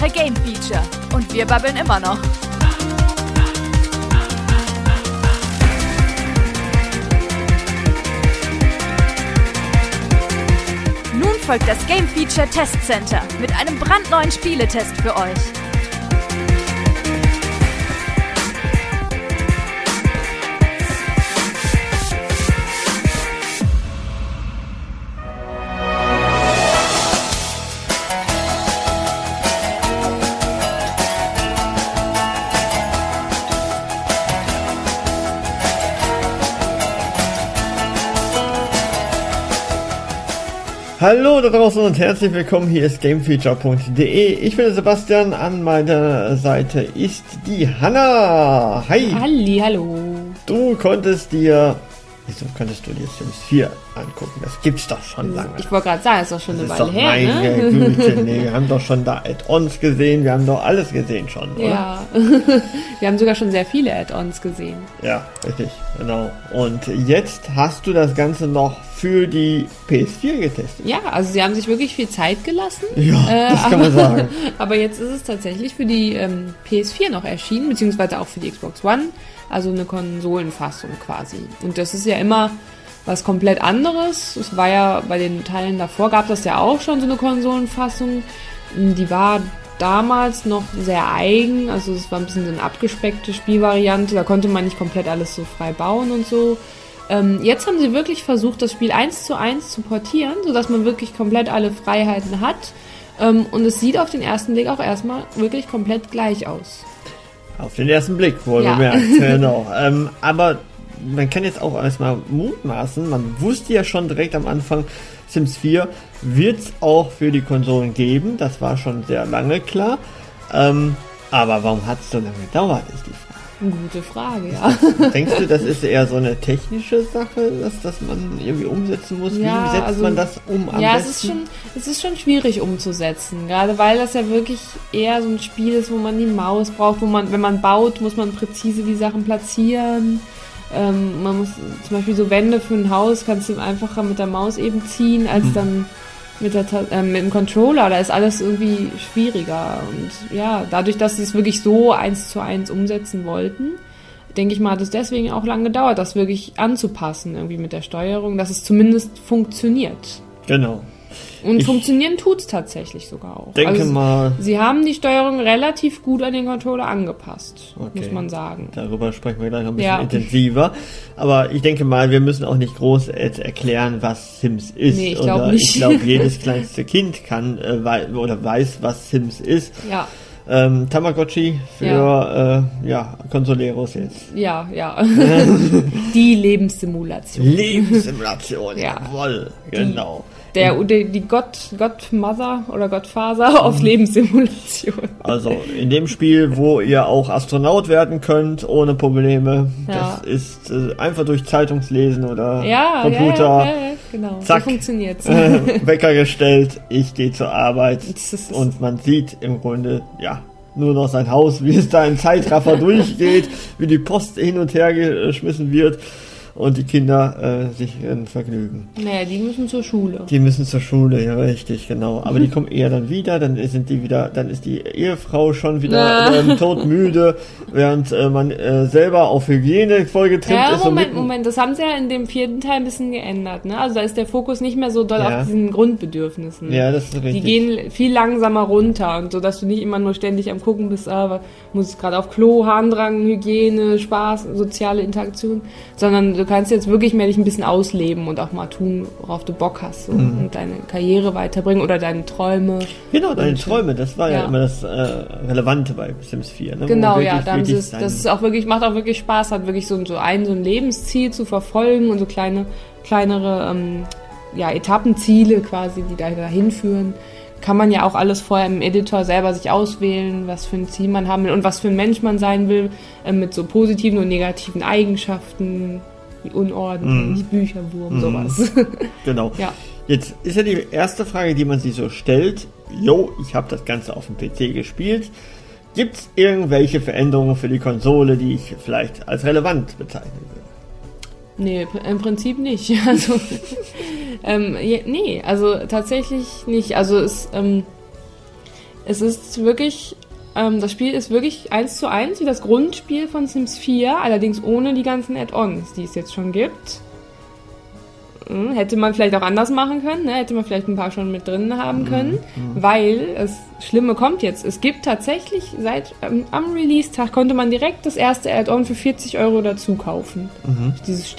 Woche Game Feature. Und wir babbeln immer noch. Nun folgt das Game Feature Test Center mit einem brandneuen Spieletest für euch. Hallo da draußen und herzlich willkommen, hier ist gamefeature.de. Ich bin der Sebastian, an meiner Seite ist die Hanna. Hi! Halli, hallo. Wieso konntest du dir Sims 4 angucken? Das gibt's doch schon lange. Ich wollte gerade sagen, das ist doch schon eine Weile her, meine Güte, nee, wir haben doch schon da Add-ons gesehen, wir haben doch alles gesehen schon, oder? Ja, wir haben sogar schon sehr viele Add-ons gesehen. Ja, richtig, genau. Und jetzt hast du das Ganze noch für die PS4 getestet. Ja, also sie haben sich wirklich viel Zeit gelassen. Ja, das kann man sagen. Aber jetzt ist es tatsächlich für die PS4 noch erschienen, beziehungsweise auch für die Xbox One. Also eine Konsolenfassung quasi. Und das ist ja immer was komplett anderes. Es war ja bei den Teilen davor, gab das ja auch schon so eine Konsolenfassung. Die war damals noch sehr eigen. Also es war ein bisschen so eine abgespeckte Spielvariante. Da konnte man nicht komplett alles so frei bauen und so. Jetzt haben sie wirklich versucht, das Spiel 1:1 zu portieren, sodass man wirklich komplett alle Freiheiten hat. Und es sieht auf den ersten Blick auch erstmal wirklich komplett gleich aus. Auf den ersten Blick, wohl bemerkt, genau. Aber man kann jetzt auch erstmal mutmaßen, man wusste ja schon direkt am Anfang, Sims 4 wird es auch für die Konsolen geben, das war schon sehr lange klar. Aber warum hat es so lange gedauert, ist die Frage. Gute Frage, ja. Denkst du, das ist eher so eine technische Sache, dass man irgendwie umsetzen muss? Ja, wie setzt man das um am besten? Es ist schon schwierig umzusetzen, gerade weil das ja wirklich eher so ein Spiel ist, wo man die Maus braucht, wenn man baut, muss man präzise die Sachen platzieren. Man muss zum Beispiel so Wände für ein Haus, kannst du einfacher mit der Maus eben ziehen, als dann mit dem Controller. Da ist alles irgendwie schwieriger. Und ja, dadurch, dass sie es wirklich so 1:1 umsetzen wollten, denke ich mal, hat es deswegen auch lange gedauert, das wirklich anzupassen, irgendwie mit der Steuerung, dass es zumindest funktioniert. Genau. Und funktionieren tut es tatsächlich sogar auch. Denke mal. Sie haben die Steuerung relativ gut an den Controller angepasst, muss man sagen. Darüber sprechen wir gleich noch ein bisschen intensiver. Aber ich denke mal, wir müssen auch nicht groß erklären, was Sims ist. Nee, ich glaube nicht. Ich glaube, jedes kleinste Kind kann oder weiß, was Sims ist. Ja. Tamagotchi für Consoleros jetzt. Ja. Die Lebenssimulation. Lebenssimulation, jawohl, genau. Die Godmother oder Godfather auf Lebenssimulation. Also in dem Spiel, wo ihr auch Astronaut werden könnt, ohne Probleme. Ja. Das ist einfach durch Zeitungslesen oder Computer. Ja, genau. Zack, so funktioniert's. Wecker gestellt, ich gehe zur Arbeit und man sieht im Grunde, nur noch sein Haus, wie es da in Zeitraffer durchgeht, wie die Post hin und her geschmissen wird. Und die Kinder sich vergnügen. Naja, die müssen zur Schule. Die müssen zur Schule, ja richtig, genau. Aber die kommen eher dann wieder, dann ist die Ehefrau schon wieder todmüde, während man selber auf Hygiene voll getrimmt ist. Moment, das haben sie ja in dem 4. Teil ein bisschen geändert, ne? Also da ist der Fokus nicht mehr so doll auf diesen Grundbedürfnissen. Ja, das ist richtig. Die gehen viel langsamer runter und so, dass du nicht immer nur ständig am Gucken bist, muss ich gerade auf Klo, Harndrang, Hygiene, Spaß, soziale Interaktion, sondern du kannst jetzt wirklich mehr dich ein bisschen ausleben und auch mal tun, worauf du Bock hast und deine Karriere weiterbringen oder deine Träume. Genau, deine Träume, das war ja immer das Relevante bei Sims 4. Ne? Genau, das ist auch wirklich, macht auch wirklich Spaß, hat wirklich so ein Lebensziel zu verfolgen und so kleinere Etappenziele quasi, die da hinführen. Kann man ja auch alles vorher im Editor selber sich auswählen, was für ein Ziel man haben will und was für ein Mensch man sein will, mit so positiven und negativen Eigenschaften, wie Unordnung, Bücherwurm, sowas. Genau. Ja. Jetzt ist ja die erste Frage, die man sich so stellt, ich habe das Ganze auf dem PC gespielt, gibt es irgendwelche Veränderungen für die Konsole, die ich vielleicht als relevant bezeichnen würde? Nee, im Prinzip nicht. Also, nee, also tatsächlich nicht. Also Es ist wirklich, das Spiel ist wirklich 1:1 wie das Grundspiel von Sims 4, allerdings ohne die ganzen Add-ons, die es jetzt schon gibt. Hätte man vielleicht auch anders machen können, ne? Hätte man vielleicht ein paar schon mit drin haben können, weil das Schlimme kommt jetzt. Es gibt tatsächlich, am Release-Tag konnte man direkt das erste Add-on für 40 € dazu kaufen. Dieses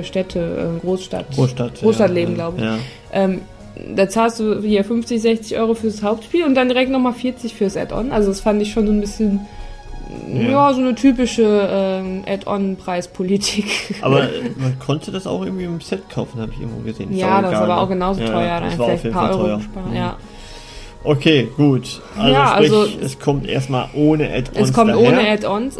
Großstadtleben, glaube ich. Ja. Da zahlst du hier 50, 60 € fürs Hauptspiel und dann direkt nochmal 40 fürs Add-on. Also das fand ich schon so ein bisschen... Ja, so eine typische Add-on-Preispolitik. Aber man konnte das auch irgendwie im Set kaufen, habe ich irgendwo gesehen. Ist ja, das ist aber auch genauso teuer. Dann vielleicht ein paar Euro sparen, ja. Okay, gut. Also sprich, es kommt erstmal ohne Add-ons. Es kommt ohne Add-ons.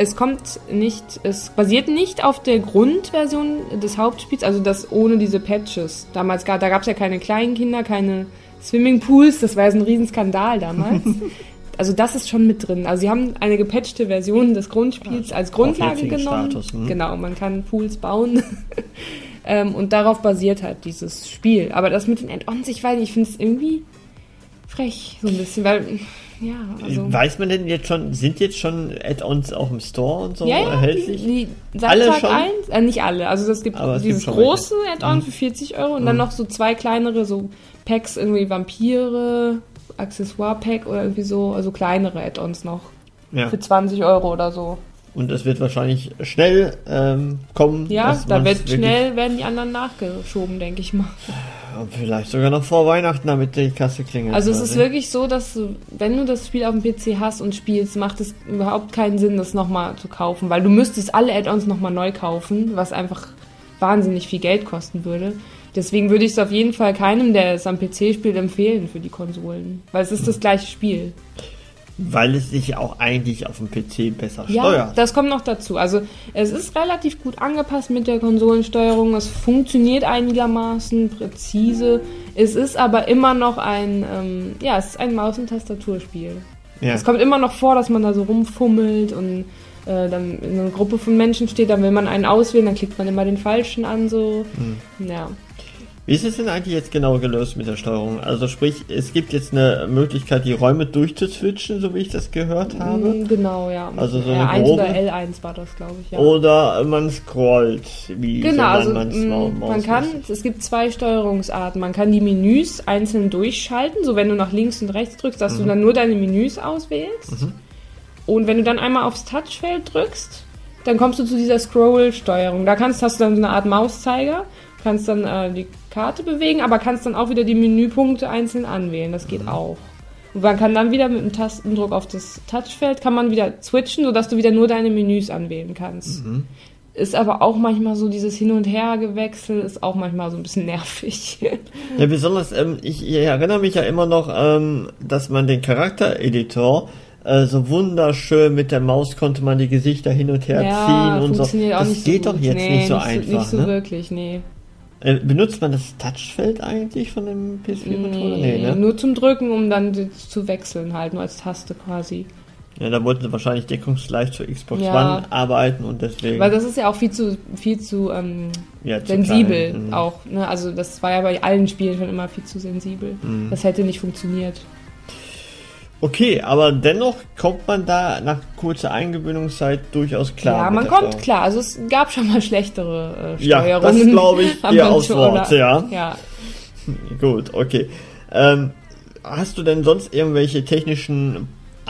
Es basiert nicht auf der Grundversion des Hauptspiels, also das ohne diese Patches. Da gab es ja keine kleinen Kinder, keine Swimmingpools, das war ja so ein Riesenskandal damals. Also das ist schon mit drin. Also sie haben eine gepatchte Version des Grundspiels als Grundlage genommen. Status, Genau, man kann Pools bauen. Und darauf basiert halt dieses Spiel. Aber das mit den Add-ons, ich weiß nicht, ich finde es irgendwie frech, so ein bisschen, weil, ja, also... Weiß man denn jetzt schon, sind jetzt schon Add-ons auch im Store und so erhältlich? Die alle Tag schon? Nicht alle. Also es gibt dieses große Add-on für 40 € und dann noch so 2 kleinere, so Packs, irgendwie Vampire... Accessoire-Pack oder irgendwie so, also kleinere Add-ons noch. Ja. Für 20 € oder so. Und es wird wahrscheinlich schnell kommen. Ja, da werden die anderen nachgeschoben, denke ich mal. Und vielleicht sogar noch vor Weihnachten, damit die Kasse klingelt. Also es ist wirklich so, dass du, wenn du das Spiel auf dem PC hast und spielst, macht es überhaupt keinen Sinn, das nochmal zu kaufen, weil du müsstest alle Add-ons nochmal neu kaufen, was einfach wahnsinnig viel Geld kosten würde. Deswegen würde ich es auf jeden Fall keinem, der es am PC spielt, empfehlen für die Konsolen. Weil es ist das gleiche Spiel. Weil es sich auch eigentlich auf dem PC besser steuert. Ja, das kommt noch dazu. Also es ist relativ gut angepasst mit der Konsolensteuerung. Es funktioniert einigermaßen präzise. Es ist aber immer noch es ist ein Maus- und Tastaturspiel. Ja. Es kommt immer noch vor, dass man da so rumfummelt und dann in einer Gruppe von Menschen steht, dann will man einen auswählen, dann klickt man immer den falschen an, so. Ja. Wie ist es denn eigentlich jetzt genau gelöst mit der Steuerung? Also sprich, es gibt jetzt eine Möglichkeit, die Räume durchzuswitchen, so wie ich das gehört habe. Genau, ja. Also so R1 oder L1 war das, glaube ich, ja. Oder man scrollt, es gibt 2 Steuerungsarten. Man kann die Menüs einzeln durchschalten, so wenn du nach links und rechts drückst, dass du dann nur deine Menüs auswählst. Und wenn du dann einmal aufs Touchfeld drückst, dann kommst du zu dieser Scroll-Steuerung. Da hast du dann so eine Art Mauszeiger, kannst dann die Karte bewegen, aber kannst dann auch wieder die Menüpunkte einzeln anwählen. Das geht auch. Und man kann dann wieder mit einem Tastendruck auf das Touchfeld, kann man wieder switchen, sodass du wieder nur deine Menüs anwählen kannst. Ist aber auch manchmal so, dieses Hin- und Her-Gewechsel ist auch manchmal so ein bisschen nervig. Ja, besonders, ich erinnere mich ja immer noch, dass man den Charaktereditor so wunderschön mit der Maus konnte man die Gesichter hin und her ziehen und so. Das geht doch jetzt nicht so einfach. Nicht so wirklich, nee. Benutzt man das Touchfeld eigentlich von dem PS4-Controller? Nee, ne? Nur zum Drücken, um dann zu wechseln halt, nur als Taste quasi. Ja, da wollten sie wahrscheinlich deckungsgleich zur Xbox One arbeiten und deswegen... Weil das ist ja auch viel zu sensibel auch. Ne? Also das war ja bei allen Spielen schon immer viel zu sensibel. Das hätte nicht funktioniert. Okay, aber dennoch kommt man da nach kurzer Eingewöhnungszeit durchaus klar. Ja, man kommt klar. Also es gab schon mal schlechtere Steuerungen. Ja, das glaube ich dir aufs Wort, ja. Gut, okay. Hast du denn sonst irgendwelche technischen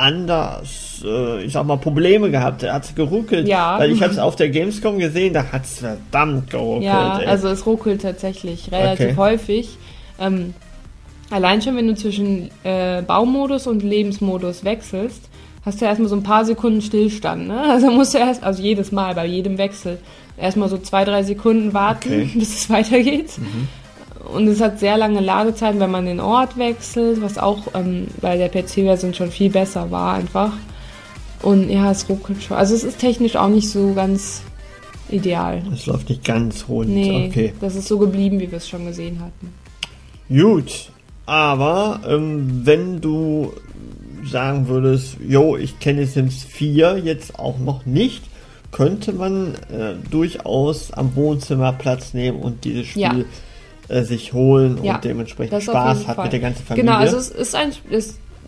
Probleme gehabt? Hat es geruckelt? Ja. Weil ich habe es auf der Gamescom gesehen, da hat es verdammt geruckelt. Ja, also es ruckelt tatsächlich relativ häufig. Allein schon, wenn du zwischen Baumodus und Lebensmodus wechselst, hast du erstmal so ein paar Sekunden Stillstand, ne? Also musst du jedes Mal, bei jedem Wechsel, erstmal so 2-3 Sekunden warten, bis es weitergeht. Und es hat sehr lange Ladezeiten, wenn man den Ort wechselt, was auch bei der PC-Version schon viel besser war einfach. Und ja, es ruckelt schon. Also es ist technisch auch nicht so ganz ideal. Es läuft nicht ganz rund. Nee, das ist so geblieben, wie wir es schon gesehen hatten. Gut. Aber wenn du sagen würdest, ich kenne Sims 4 jetzt auch noch nicht, könnte man durchaus am Wohnzimmer Platz nehmen und dieses Spiel sich holen und dementsprechend Spaß hat mit der ganzen Familie. Genau, also es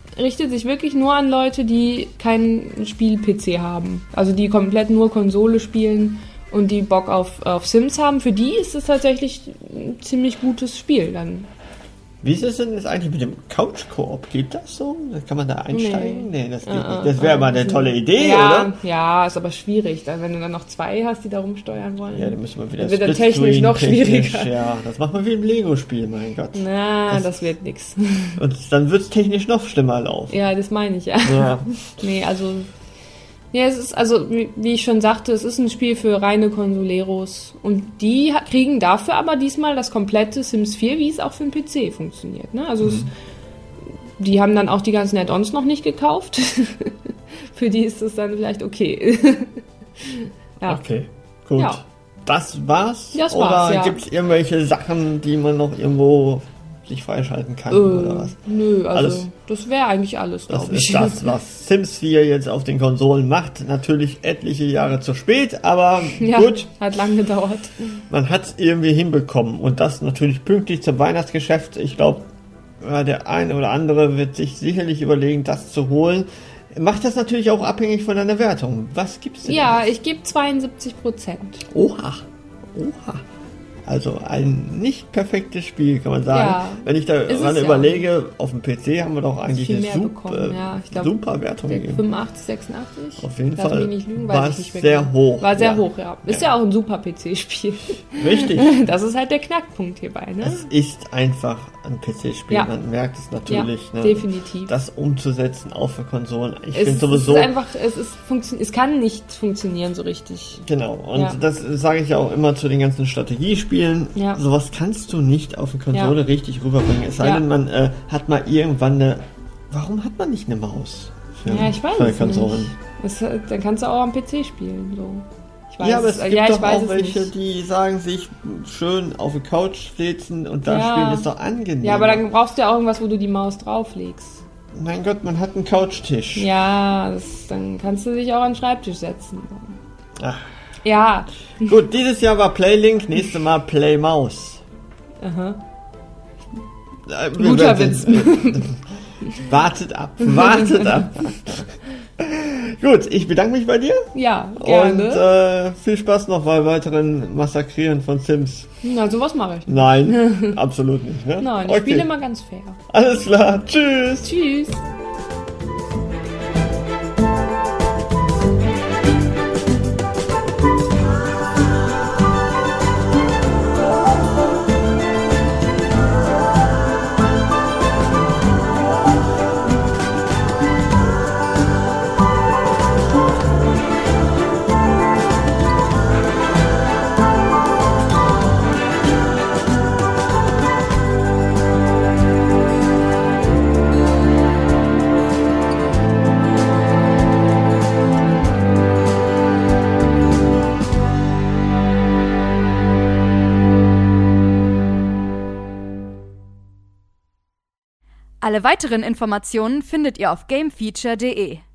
richtet sich wirklich nur an Leute, die keinen Spiel-PC haben. Also die komplett nur Konsole spielen und die Bock auf Sims haben. Für die ist es tatsächlich ein ziemlich gutes Spiel dann. Wie ist es denn jetzt eigentlich mit dem Couch-Koop? Geht das so? Kann man da einsteigen? Nee, das geht nicht. Das wäre mal eine tolle Idee, oder? Ja, ist aber schwierig. Wenn du dann noch 2 hast, die da rumsteuern wollen. Ja, dann müssen wir wieder dann wird dann technisch noch schwieriger. Ja, das macht man wie im Lego-Spiel, mein Gott. Na, das wird nix. Und dann wird es technisch noch schlimmer laufen. Ja, das meine ich, ja. Nee, also... Ja, es ist, also, wie ich schon sagte, es ist ein Spiel für reine Consoleros. Und die kriegen dafür aber diesmal das komplette Sims 4, wie es auch für den PC funktioniert. Ne? Also, die haben dann auch die ganzen Add-ons noch nicht gekauft. Für die ist es dann vielleicht okay. Ja. Okay, gut. Ja. Das war's? Das oder war's, ja. Gibt es irgendwelche Sachen, die man noch irgendwo sich freischalten kann oder was? Nö, also das wäre eigentlich alles, glaube ich. Das ist das, was Sims 4 jetzt auf den Konsolen macht. Natürlich etliche Jahre zu spät, aber ja, gut. Hat lang gedauert. Man hat es irgendwie hinbekommen und das natürlich pünktlich zum Weihnachtsgeschäft. Ich glaube, der eine oder andere wird sich sicherlich überlegen, das zu holen. Macht das natürlich auch abhängig von deiner Wertung. Was gibt's denn? Ja, ich gebe 72%. Oha. Also ein nicht perfektes Spiel, kann man sagen. Ja, wenn ich daran überlege, auf dem PC haben wir doch eigentlich eine super Wertung gegeben. 85, 86? Auf jeden Lass Fall mich nicht lügen, war es sehr hoch. War sehr hoch, ja. Ist ja auch ein super PC-Spiel. Richtig. Das ist halt der Knackpunkt hierbei, ne? Es ist einfach ein PC-Spiel. Ja. Man merkt es natürlich. Ja, definitiv. Das umzusetzen auch für Konsolen. Ich finde sowieso. Es kann nicht funktionieren so richtig. Genau. Und das sage ich ja auch immer zu den ganzen Strategiespielen. Ja. Sowas kannst du nicht auf eine Konsole richtig rüberbringen. Es sei denn, man hat mal irgendwann warum hat man nicht eine Maus für, ich weiß für Konsolen? Nicht. Dann kannst du auch am PC spielen. So. Ich weiß aber es gibt doch auch welche, nicht. Die sagen sich schön auf die Couch sitzen und da spielen ist doch angenehm. Ja, aber dann brauchst du ja auch irgendwas, wo du die Maus drauflegst. Mein Gott, man hat einen Couchtisch. Ja, dann kannst du dich auch an den Schreibtisch setzen. Ach. Ja. Gut, dieses Jahr war Playlink, nächstes Mal Playmaus. Aha. Guter Witz. Wartet ab. Gut, ich bedanke mich bei dir. Ja, gerne. Und viel Spaß noch bei weiteren Massakrieren von Sims. Na, sowas mache ich nicht. Nein, absolut nicht. Ne? Nein, ich spiele immer ganz fair. Alles klar, tschüss. Tschüss. Alle weiteren Informationen findet ihr auf gamefeature.de.